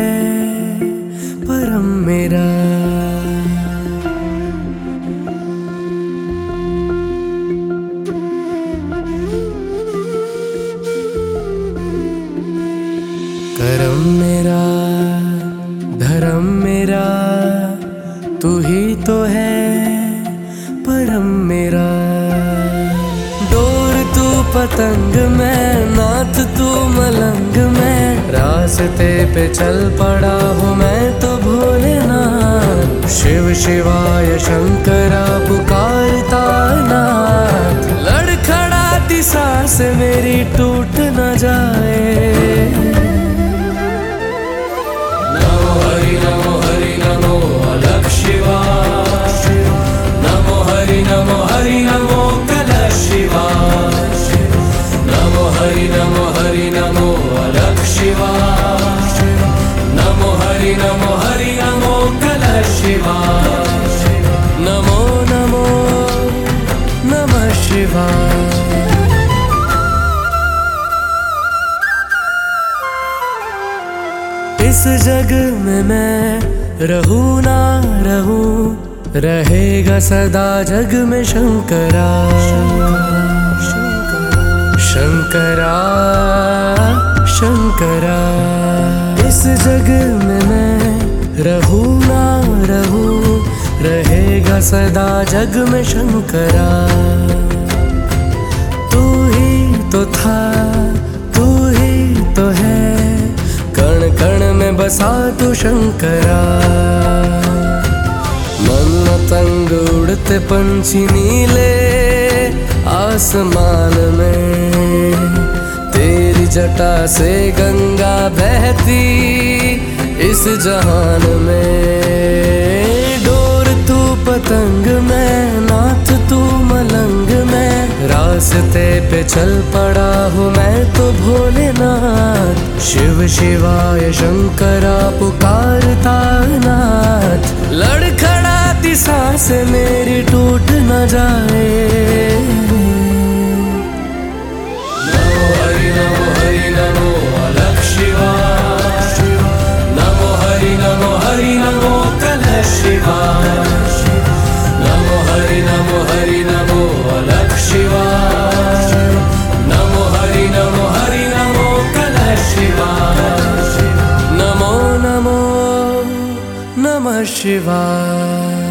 परम मेरा। करम मेरा धर्म मेरा तू ही तो है परम मेरा। डोर तू पतंग मैं नाथ तू मलंग मैं, रास्ते पे चल पड़ा हूँ मैं तो भोलेनाथ। शिव शिवाय शंकरा पुकारता नाथ, लड़खड़ाती सांस मेरी टूट न जाए। नमो हरि नमो हरि नमो अलग शिवा, नमो हरि नमो कलश शिवा। नमो हरि नमो अलग शिवा, नमो हरि नमो कलश शिवा। नमो नमो नमः शिवाय। इस जग में मैं रहूं ना रहूं, रहेगा सदा जग में शंकरा। शंकरा शंकरा इस जग में मैं रहूं ना रहूं, रहेगा सदा जग में शंकरा। तू ही तो था तू ही तो है, कण कण में बसा तू शंकरा। मन तंग उड़ते पंछी नीले आसमान में, तेरी जटा से गंगा बहती इस जहान में। डोर तू पतंग मैं नाथ तू मलंग मैं, रास्ते पे चल पड़ा हूँ मैं तो भोलेनाथ। शिव शिवाय शंकरा पुकारता नाथ, लड़खड़ाती सांस मेरी टूट न जाए। नमो हरि नमो अलग शिवा, नमो हरि नमो कलश शिवा। नमो हरि नमो अलग शिवा, नमो हरि नमो कलश शिवा। नमो नमो नमः शिवाय।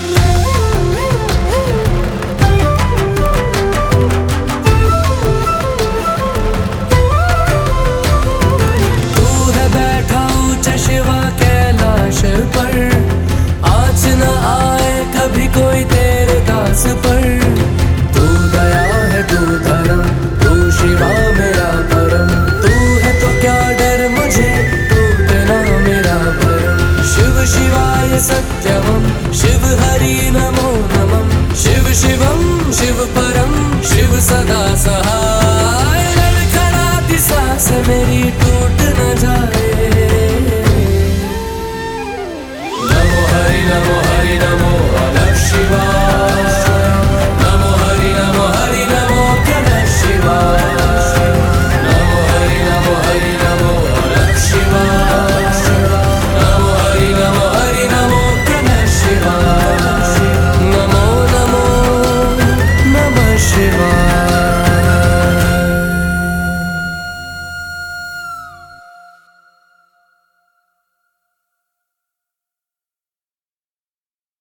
कैलाश पर आज न आए कभी कोई तेरे दास पर। तू दया है तू धर्म तू शिवा मेरा परम, तू है तो क्या डर मुझे टूटना मेरा भरम। शिव शिवाय सत्यमं शिव हरि नमो नमः, शिव शिवं शिव परम शिव सदा सहा।